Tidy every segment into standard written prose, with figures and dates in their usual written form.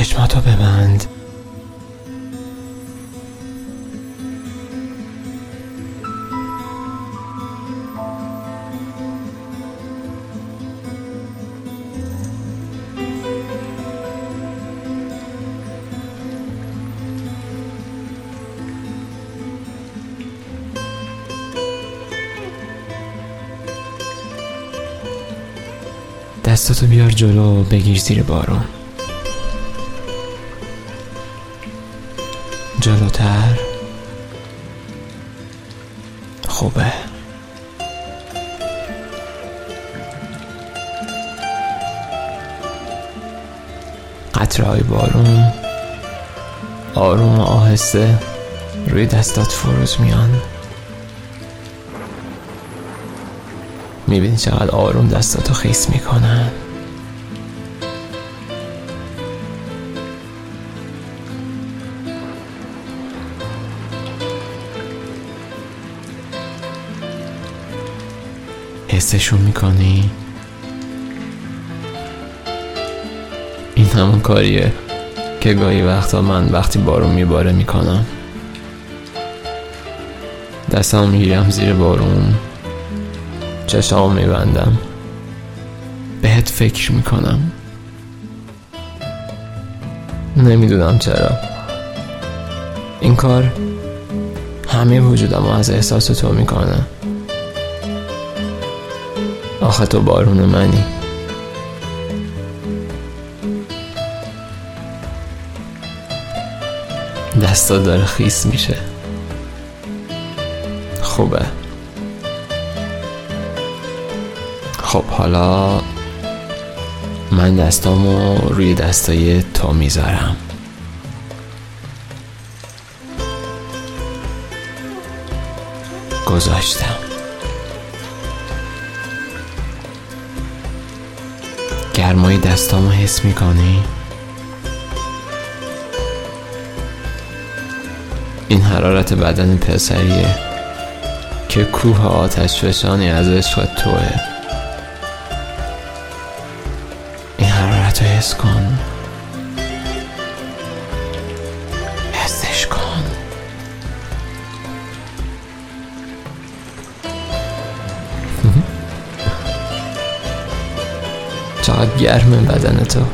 چشماتو ببند. دستاتو بیار جلو، بگیر زیر بارون. جلوتر. خوبه. قطره‌های بارون آروم و آهسته روی دستات فروز میان. میبینی چقدر آروم دستاتو خیس میکنن. حسشون میکنی؟ این همون کاریه که گاهی وقتا من وقتی بارون میباره میکنم. دستم میگیرم زیر بارون، چشامو میبندم، بهت فکر میکنم. نمیدونم چرا این کار همه وجودمو از احساس تو میکنه. آخه تو بارون منی. دستا داره خیس میشه. خوبه. خب حالا من دستامو روی دستای تو میذارم. گذاشتم. گرمای دستامو حس میکنی؟ این حرارت بدن پسریه که کوه آتش فشانی از عشق توه. این حرارت رو حس کن. حسش کن. چقدر گرمه بدن تو.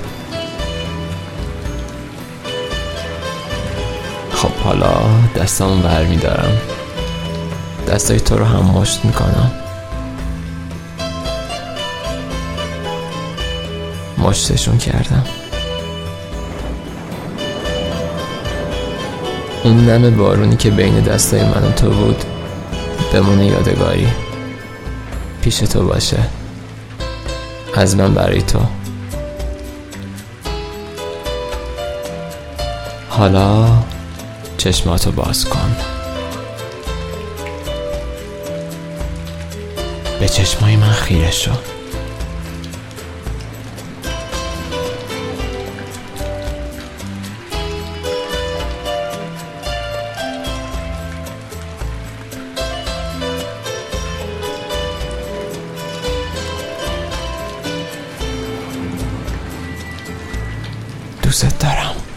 خب حالا دستامو برمیدارم، دستای تو رو هم مشت میکنم. مشتشون کردم. این نم بارونی که بین دستای من و تو بود بمونه یادگاری، پیش تو باشه، از من برای تو. حالا چشماتو باز کن. به چشمای من خیره شو. دوست دارم.